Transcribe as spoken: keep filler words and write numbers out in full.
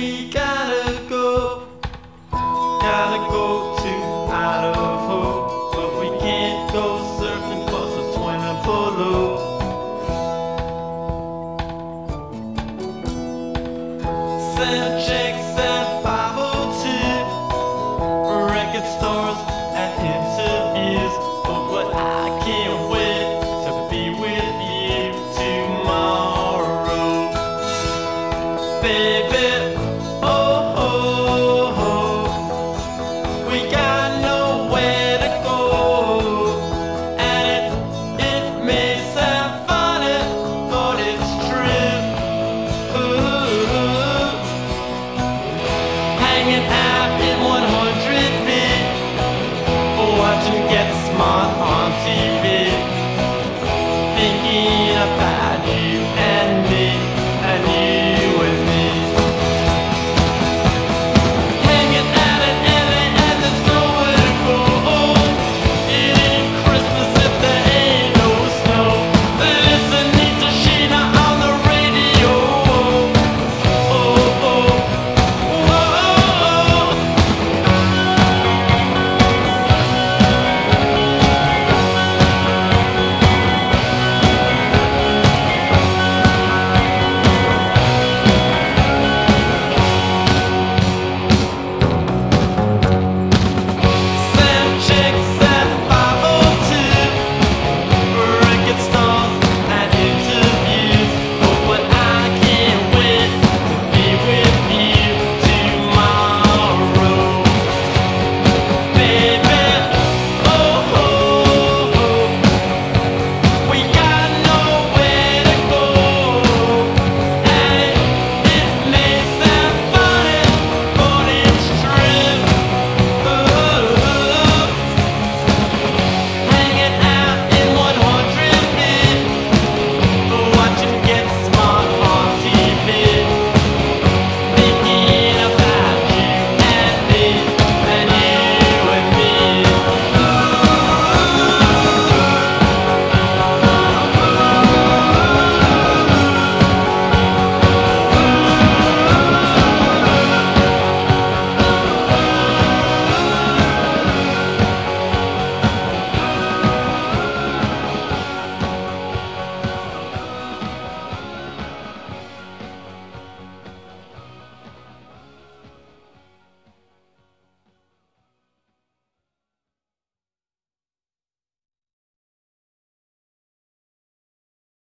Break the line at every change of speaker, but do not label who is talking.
we gotta go, gotta go to Idaho, but we can't go surfing 'cause it's swimming below. Send checks at five oh two, record stores and interviews. Oh, but I can't wait to be with you tomorrow, baby. Oh, oh, oh. We got nowhere to go, and it, it may sound funny, but it's true. Ooh. Hanging out in